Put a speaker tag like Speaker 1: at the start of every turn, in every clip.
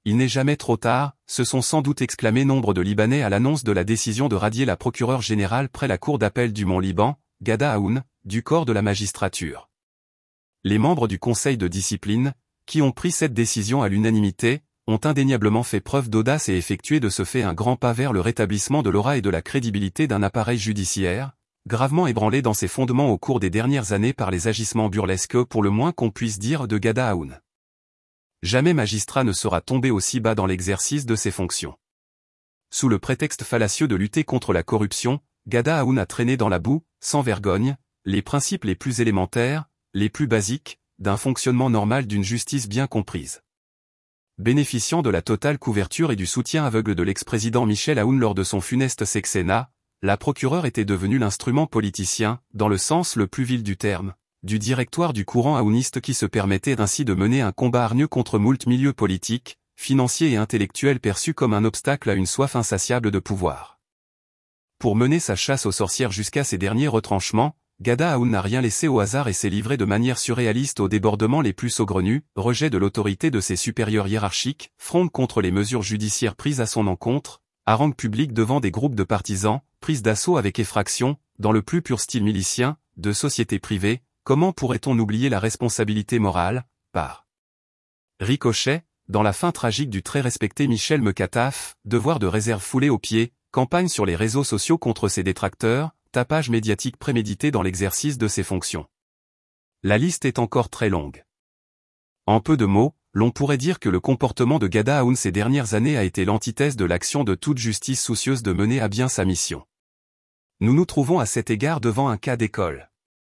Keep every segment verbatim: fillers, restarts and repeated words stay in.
Speaker 1: il n'est jamais trop tard, se sont sans doute exclamés nombre de Libanais à l'annonce de la décision de radier la procureure générale près la cour d'appel du Mont-Liban, Ghada Aoun, du corps de la magistrature. Les membres du conseil de discipline, qui ont pris cette décision à l'unanimité, ont indéniablement fait preuve d'audace et effectué de ce fait un grand pas vers le rétablissement de l'aura et de la crédibilité d'un appareil judiciaire, gravement ébranlé dans ses fondements au cours des dernières années par les agissements burlesques pour le moins qu'on puisse dire de Ghada Aoun. Jamais magistrat ne sera tombé aussi bas dans l'exercice de ses fonctions. Sous le prétexte fallacieux de lutter contre la corruption, Ghada Aoun a traîné dans la boue, sans vergogne, les principes les plus élémentaires, les plus basiques, d'un fonctionnement normal d'une justice bien comprise. Bénéficiant de la totale couverture et du soutien aveugle de l'ex-président Michel Aoun lors de son funeste sexennat, la procureure était devenue l'instrument politicien, dans le sens le plus vil du terme, du directoire du courant aouniste qui se permettait ainsi de mener un combat hargneux contre moult milieux politiques, financiers et intellectuels perçus comme un obstacle à une soif insatiable de pouvoir. Pour mener sa chasse aux sorcières jusqu'à ses derniers retranchements, Ghada Aoun n'a rien laissé au hasard et s'est livré de manière surréaliste aux débordements les plus saugrenus, rejet de l'autorité de ses supérieurs hiérarchiques, fronde contre les mesures judiciaires prises à son encontre, harangue publique devant des groupes de partisans, prise d'assaut avec effraction, dans le plus pur style milicien, de société privée. Comment pourrait-on oublier la responsabilité morale, par ricochet, dans la fin tragique du très respecté Michel Mekataf, devoir de réserve foulé aux pieds, campagne sur les réseaux sociaux contre ses détracteurs, tapage médiatique prémédité dans l'exercice de ses fonctions. La liste est encore très longue. En peu de mots, l'on pourrait dire que le comportement de Ghada Aoun ces dernières années a été l'antithèse de l'action de toute justice soucieuse de mener à bien sa mission. Nous nous trouvons à cet égard devant un cas d'école.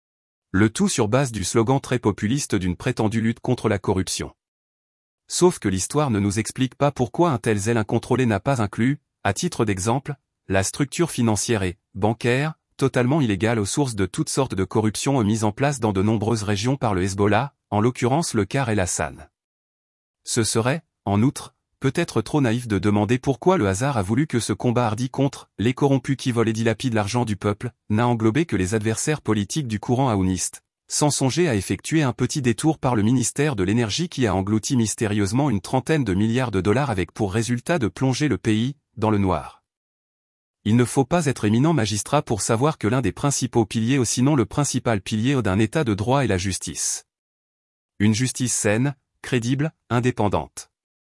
Speaker 1: Le tout sur base du slogan très populiste d'une prétendue lutte contre la corruption. Sauf que l'histoire ne nous explique pas pourquoi un tel zèle incontrôlé n'a pas inclus, à titre d'exemple, la structure financière et bancaire, totalement illégale aux sources de toutes sortes de corruptions mises en place dans de nombreuses régions par le Hezbollah, en l'occurrence le Car el Hassan. Ce serait, en outre, peut-être trop naïf de demander pourquoi le hasard a voulu que ce combat hardi contre les corrompus qui volent et dilapident l'argent du peuple n'a englobé que les adversaires politiques du courant aouniste, sans songer à effectuer un petit détour par le ministère de l'Énergie qui a englouti mystérieusement une trentaine de milliards de dollars avec pour résultat de plonger le pays dans le noir. Il ne faut pas être éminent magistrat pour savoir que l'un des principaux piliers ou sinon le principal pilier d'un État de droit est la justice. Une justice saine, crédible, indépendante.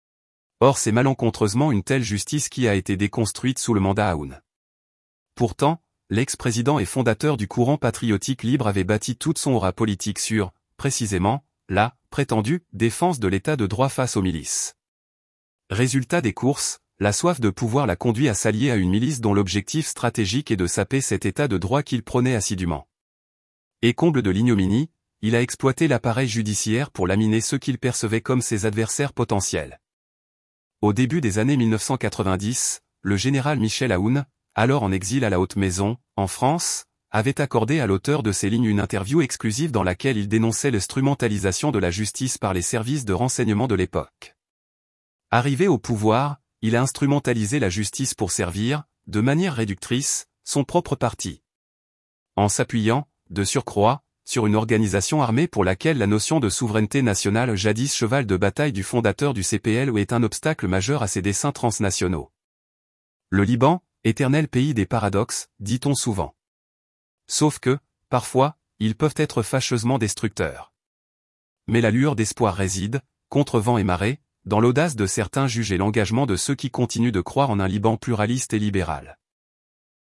Speaker 1: Or c'est malencontreusement une telle justice qui a été déconstruite sous le mandat Aoun. Pourtant, l'ex-président et fondateur du courant patriotique libre avait bâti toute son aura politique sur, précisément, la prétendue défense de l'état de droit face aux milices. Résultat des courses, la soif de pouvoir l'a conduit à s'allier à une milice dont l'objectif stratégique est de saper cet état de droit qu'il prônait assidûment. Et comble de l'ignominie, il a exploité l'appareil judiciaire pour laminer ceux qu'il percevait comme ses adversaires potentiels. Au début des années mille neuf cent quatre-vingt-dix, le général Michel Aoun, alors en exil à la Haute Maison, en France, avait accordé à l'auteur de ces lignes une interview exclusive dans laquelle il dénonçait l'instrumentalisation de la justice par les services de renseignement de l'époque. Arrivé au pouvoir, il a instrumentalisé la justice pour servir, de manière réductrice, son propre parti. En s'appuyant, de surcroît, sur une organisation armée pour laquelle la notion de souveraineté nationale jadis cheval de bataille du fondateur du C P L est un obstacle majeur à ses desseins transnationaux. Le Liban, éternel pays des paradoxes, dit-on souvent. Sauf que, parfois, ils peuvent être fâcheusement destructeurs. Mais la lueur d'espoir réside, contre vent et marée, dans l'audace de certains juges et l'engagement de ceux qui continuent de croire en un Liban pluraliste et libéral.